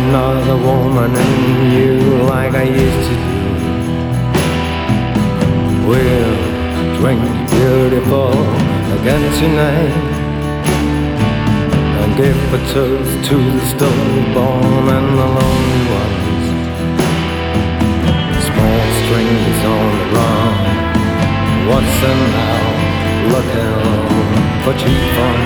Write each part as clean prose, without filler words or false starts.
another woman in you like I used to do. We'll drink beautiful again tonight and give a toast to the stillborn and the lonely ones. Small strings on the run, what's in now? Looking for cheap fun.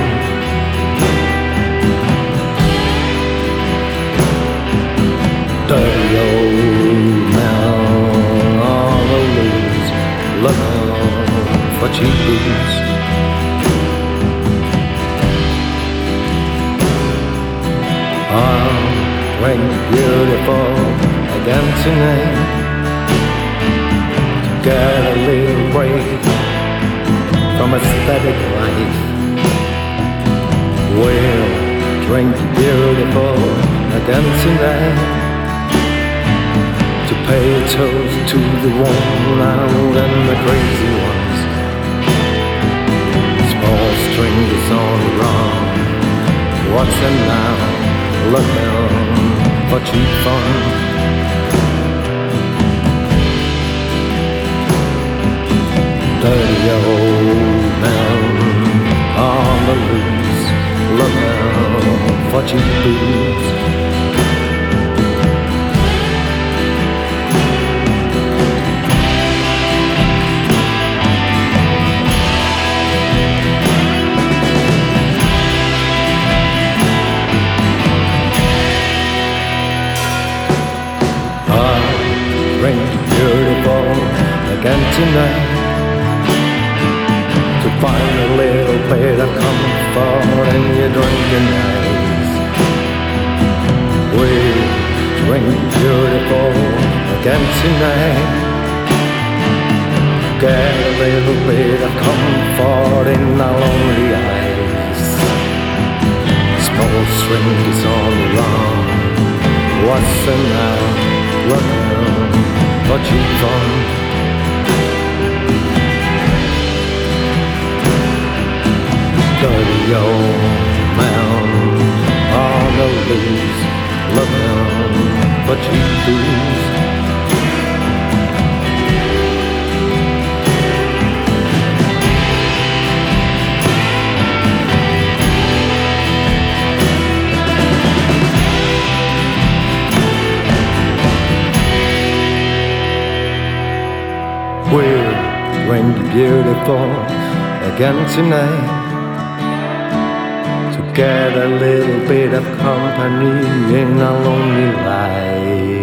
Dirty old man on the loose, looking for cheap booze. I'm playing beautiful again tonight to get a little break from aesthetic life. We'll drink beautiful again tonight to pay a toast to the worn out and the crazy ones. Small strings on the run, what's in now? Looking for cheap fun. Dirty old man on the loose, looking for cheap booze. Drink beautiful again tonight to find a little bit of comfort in your drunken eyes. We drink beautiful again tonight, get a little bit of comfort in our lonely eyes. Small strings on the run, what's the now? Looking for cheap fun. Dirty old man on the loose, looking for cheap booze. We'll drink beautiful again tonight to get a little bit of company in our lonely life.